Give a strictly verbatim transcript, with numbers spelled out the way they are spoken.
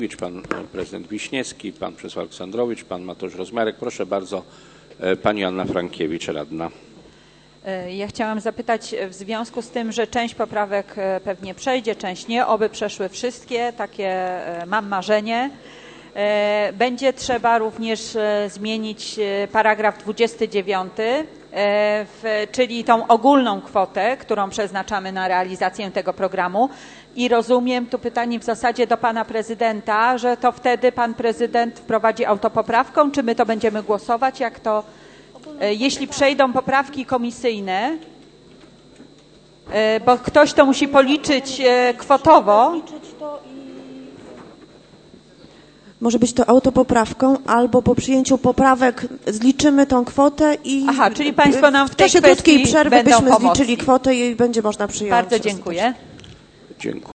Frankiewicz, pan prezydent Wiśniewski, pan profesor Aleksandrowicz, pan Mateusz Rozmiarek. Proszę bardzo, pani Anna Frankiewicz, radna. Ja chciałam zapytać w związku z tym, że część poprawek pewnie przejdzie, część nie, oby przeszły wszystkie, takie mam marzenie. Będzie trzeba również zmienić paragraf dwudziesty dziewiąty, czyli tą ogólną kwotę, którą przeznaczamy na realizację tego programu. I rozumiem, tu pytanie w zasadzie do pana prezydenta, że to wtedy pan prezydent wprowadzi autopoprawką, czy my to będziemy głosować, jak to, jeśli przejdą poprawki komisyjne, bo ktoś to musi policzyć kwotowo. Może być to autopoprawką, albo po przyjęciu poprawek zliczymy tą kwotę i Aha, czyli państwo nam w tej czasie kwestii krótkiej przerwy będą byśmy pomocni. zliczyli kwotę i będzie można przyjąć. Bardzo dziękuję. Dziękuję.